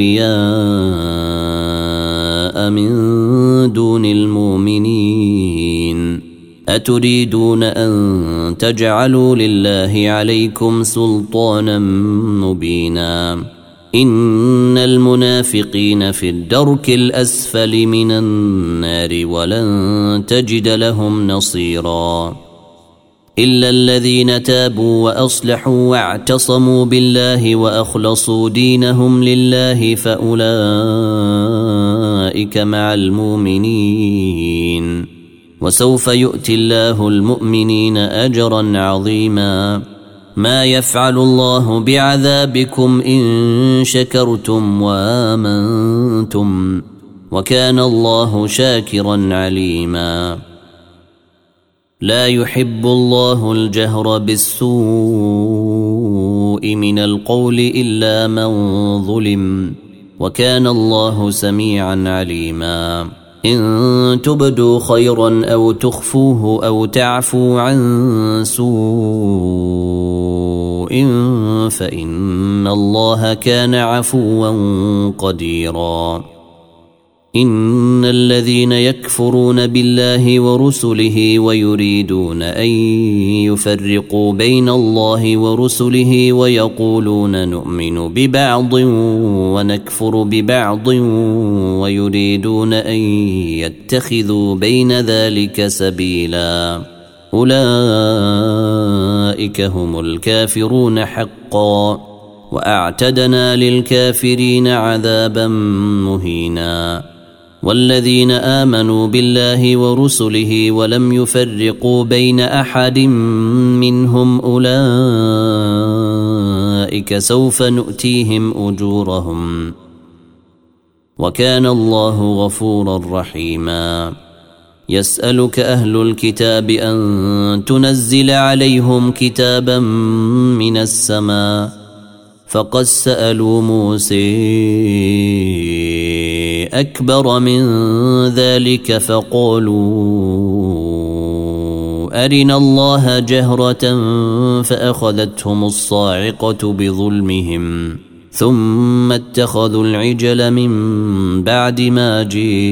أولياء من دون المؤمنين أتريدون أن تجعلوا لله عليكم سلطانا مبينا إن المنافقين في الدرك الأسفل من النار ولن تجد لهم نصيرا إلا الذين تابوا وأصلحوا واعتصموا بالله وأخلصوا دينهم لله فأولئك مع المؤمنين وسوف يؤتي الله المؤمنين أجرا عظيما ما يفعل الله بعذابكم إن شكرتم وآمنتم وكان الله شاكرا عليما لا يحب الله الجهر بالسوء من القول إلا من ظلم وكان الله سميعا عليما إن تبدوا خيرا أو تخفوه أو تعفوا عن سوء فإن الله كان عفوا قديرا إن الذين يكفرون بالله ورسله ويريدون أن يفرقوا بين الله ورسله ويقولون نؤمن ببعض ونكفر ببعض ويريدون أن يتخذوا بين ذلك سبيلا أولئك هم الكافرون حقا وأعتدنا للكافرين عذابا مهينا والذين آمنوا بالله ورسله ولم يفرقوا بين أحد منهم أولئك سوف نؤتيهم أجورهم وكان الله غفورا رحيما يسألك أهل الكتاب أن تنزل عليهم كتابا من السماء فقد سألوا موسى أكبر من ذلك فقالوا أرنا الله جهرة فأخذتهم الصاعقة بظلمهم ثم اتخذوا العجل من بعد ما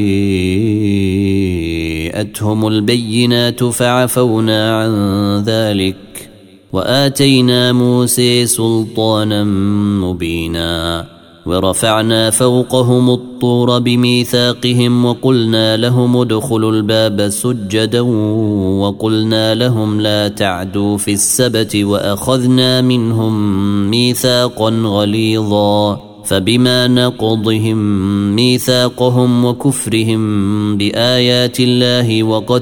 جاءتهم البينات فعفونا عن ذلك وآتينا موسى سلطانا مبينا ورفعنا فوقهم الطور بميثاقهم وقلنا لهم ادخلوا الباب سجدا وقلنا لهم لا تعدوا في السبت وأخذنا منهم ميثاقا غليظا فبما نقضهم ميثاقهم وكفرهم بآيات الله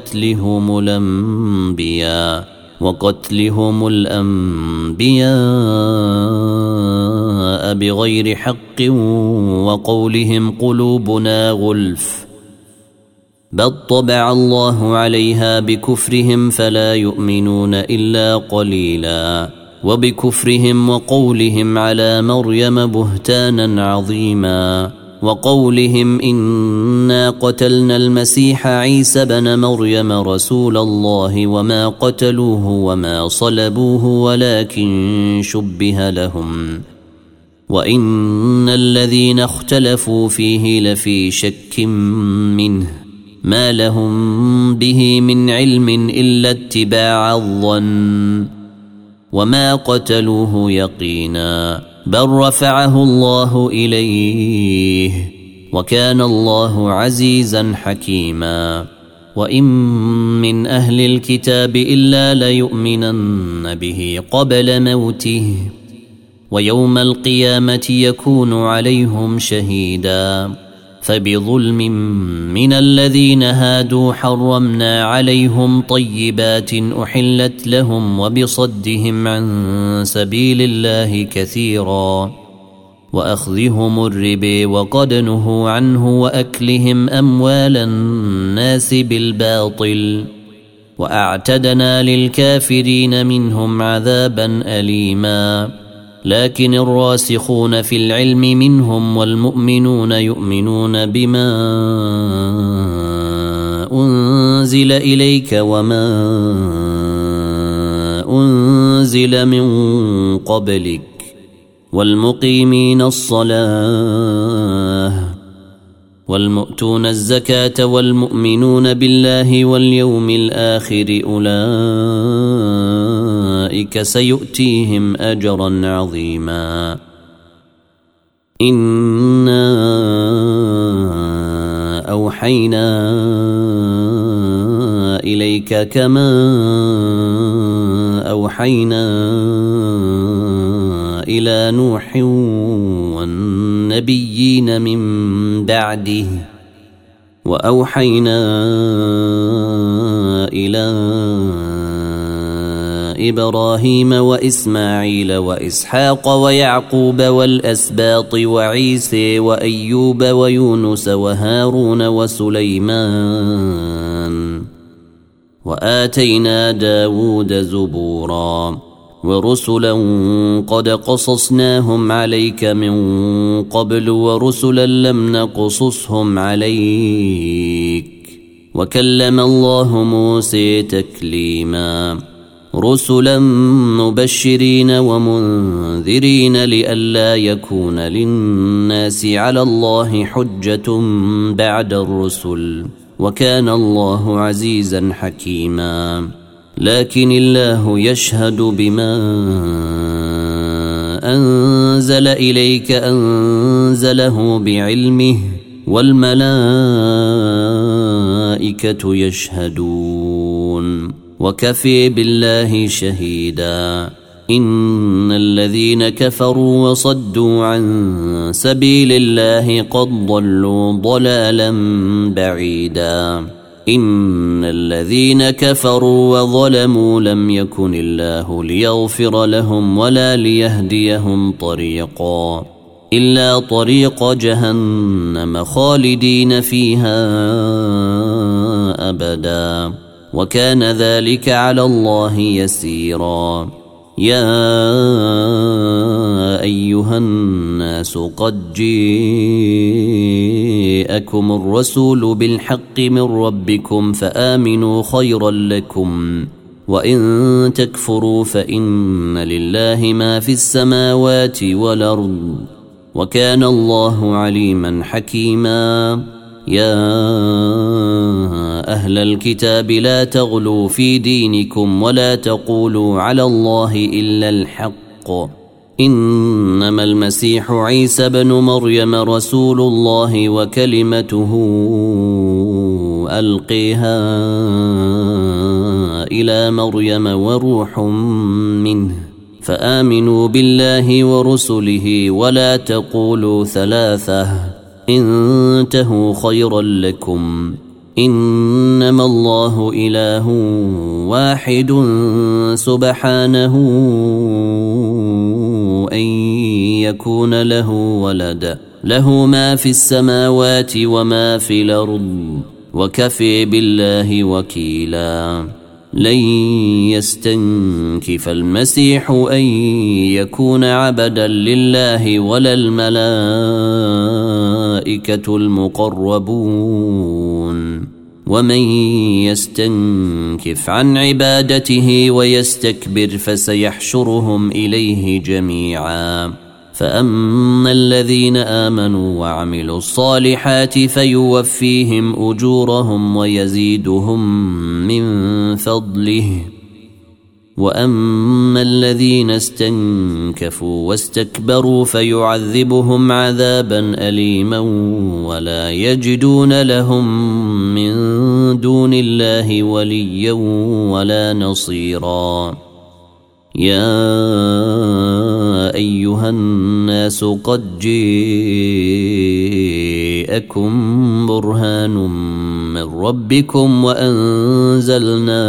وقتلهم الأنبياء بغير حق وقولهم قلوبنا غلف بل طبع الله عليها بكفرهم فلا يؤمنون إلا قليلا وبكفرهم وقولهم على مريم بهتانا عظيما وقولهم إنا قتلنا المسيح عيسى بن مريم رسول الله وما قتلوه وما صلبوه ولكن شبه لهم وإن الذين اختلفوا فيه لفي شك منه ما لهم به من علم إلا اتباع الظن وما قتلوه يقينا بل رفعه الله إليه وكان الله عزيزا حكيما وإن من أهل الكتاب إلا ليؤمنن به قبل موته ويوم القيامة يكون عليهم شهيدا فبظلم من الذين هادوا حرمنا عليهم طيبات أحلت لهم وبصدهم عن سبيل الله كثيرا وأخذهم الربا وقد نهوا عنه وأكلهم أموال الناس بالباطل وأعتدنا للكافرين منهم عذابا أليما لكن الراسخون في العلم منهم والمؤمنون يؤمنون بما أنزل إليك وما أنزل من قبلك والمقيمين الصلاة والمؤتون الزكاة والمؤمنون بالله واليوم الآخر أولئك سيؤتيهم أجرا عظيما إنا أوحينا إليك كما أوحينا إلى نوح والنبيين من بعده وأوحينا إلى إبراهيم وإسماعيل وإسحاق ويعقوب والأسباط وعيسى وأيوب ويونس وهارون وسليمان وآتينا داود زبورا ورسلا قد قصصناهم عليك من قبل ورسلا لم نقصصهم عليك وكلم الله موسى تكليما رسلا مبشرين ومنذرين لئلا يكون للناس على الله حجة بعد الرسل وكان الله عزيزا حكيما لكن الله يشهد بما أنزل إليك أنزله بعلمه والملائكة يشهدون وكفي بالله شهيدا إن الذين كفروا وصدوا عن سبيل الله قد ضلوا ضلالا بعيدا إن الذين كفروا وظلموا لم يكن الله ليغفر لهم ولا ليهديهم طريقا إلا طريق جهنم خالدين فيها أبدا وكان ذلك على الله يسيرا يا أيها الناس قد جاءكم الرسول بالحق من ربكم فآمنوا خيرا لكم وإن تكفروا فإن لله ما في السماوات والأرض وكان الله عليما حكيما يا أهل الكتاب لا تغلوا في دينكم ولا تقولوا على الله إلا الحق إنما المسيح عيسى بن مريم رسول الله وكلمته ألقيها إلى مريم وروح منه فآمنوا بالله ورسله ولا تقولوا ثلاثة انتهوا خيرا لكم إنما الله إله واحد سبحانه أن يكون له ولد له ما في السماوات وما في الأرض وكفي بالله وكيلا لن يستنكف المسيح أن يكون عبدا لله ولا الملائكة الملائكة المقربون ومن يستنكف عن عبادته ويستكبر فسيحشرهم إليه جميعا فأما الذين آمنوا وعملوا الصالحات فيوفيهم أجورهم ويزيدهم من فضله وأما الذين استنكفوا واستكبروا فيعذبهم عذابا أليما ولا يجدون لهم من دون الله وليا ولا نصيرا يا أيها الناس قد جاءكم برهان من ربكم وأنزلنا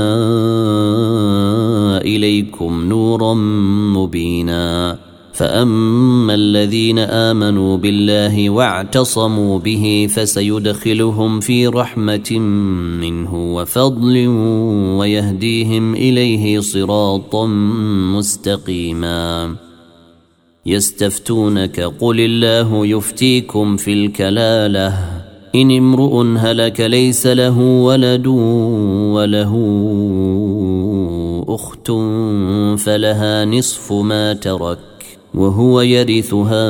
إليكم نورا مبينا فأما الذين آمنوا بالله واعتصموا به فسيدخلهم في رحمة منه وفضل ويهديهم إليه صراطا مستقيما يستفتونك قل الله يفتيكم في الكلالة إن امرؤ هلك ليس له ولد وله أخت فلها نصف ما ترك وهو يرثها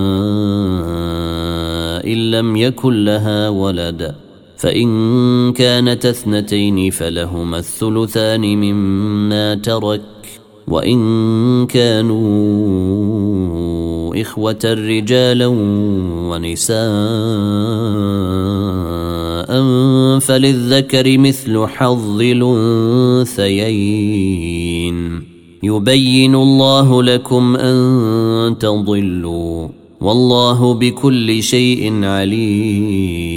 إن لم يكن لها ولد فإن كانت اثنتين فلهما الثلثان مما ترك وإن كانوا إخوة رجالا ونساء فللذكر مثل حظ الأنثيين يبين الله لكم أن تضلوا والله بكل شيء عليم